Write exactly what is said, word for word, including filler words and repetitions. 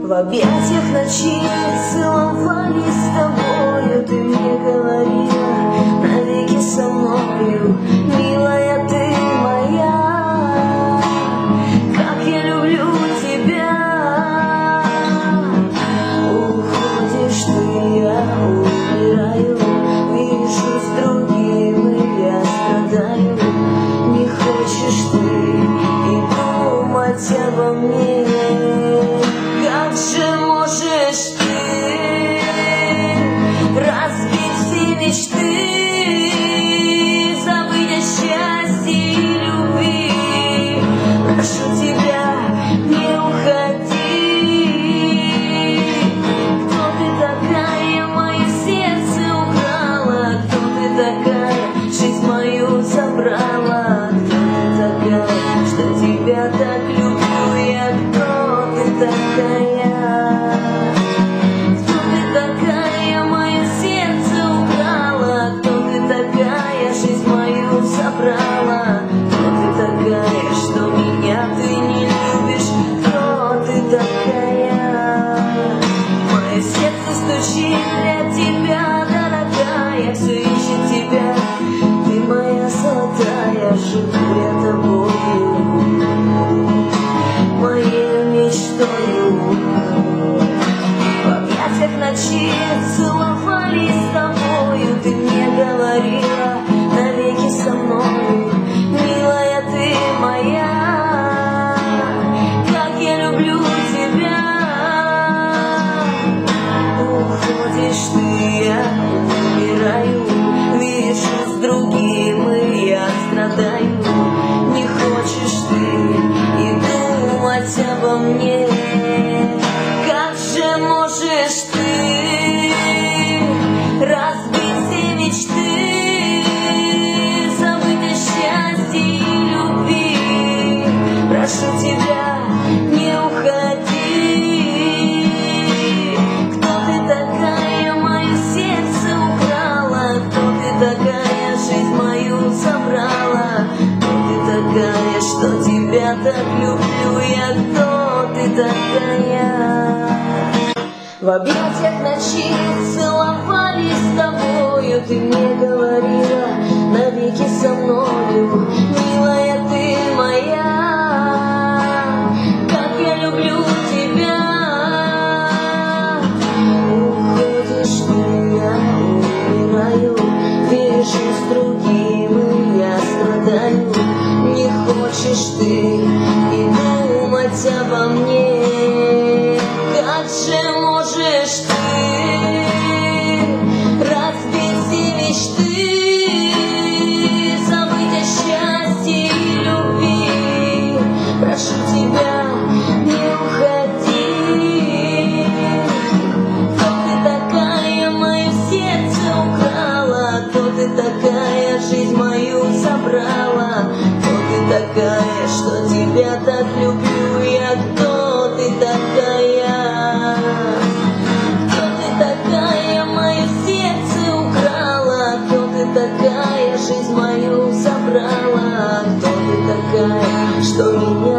В объятиях ночи целовались с тобою, ты мне говорила навеки со мною, милая ты моя, как я люблю тебя. Уходишь ты, я умираю, вижу с другим, и я страдаю. Не хочешь ты и думать обо мне. Как же можешь ты разбить все мечты, забыть о счастье и любви? Прошу тебя, не уходи. Кто ты такая, мое сердце украла? Кто ты такая, жизнь мою забрала? Кто ты такая, что тебя так люблю я? Кто ты такая? Забрала. Кто ты такая, что меня ты не любишь? Кто ты такая? Мое сердце стучит для тебя, дорогая, все ищет тебя. Ты моя золотая, живу я тобою, моей мечтою. В объятиях ночи целовались с тобою, ты мне говорила навеки со мною, милая ты моя, как я люблю тебя. Уходишь ты, я умираю, вижу с другим, и я страдаю. Не хочешь ты и думать обо мне. Как же можешь ты разбить все мечты, прошу тебя, не уходи. Кто ты такая, мое сердце украла? Кто ты такая, жизнь мою забрала? Кто ты такая, что тебя так люблю я? Кто ты такая? В объятиях ночи целовались с тобою, ты мне говорила навеки со мною, милая ты моя, как я люблю тебя. Уходишь ты, я умираю, вижу с другим, и я страдаю. Не хочешь ты и думать обо мне. Как же можешь ты разбить все мечты, забыть о счастье и любви? Прошу тебя, не уходи. Кто ты такая, мое сердце украла? Кто ты такая, жизнь мою забрала? Кто ты такая, что тебя так люблю я? Кто ты такая? Кто ты такая, мое сердце украла? Кто ты такая, жизнь мою забрала? Кто ты такая, что меня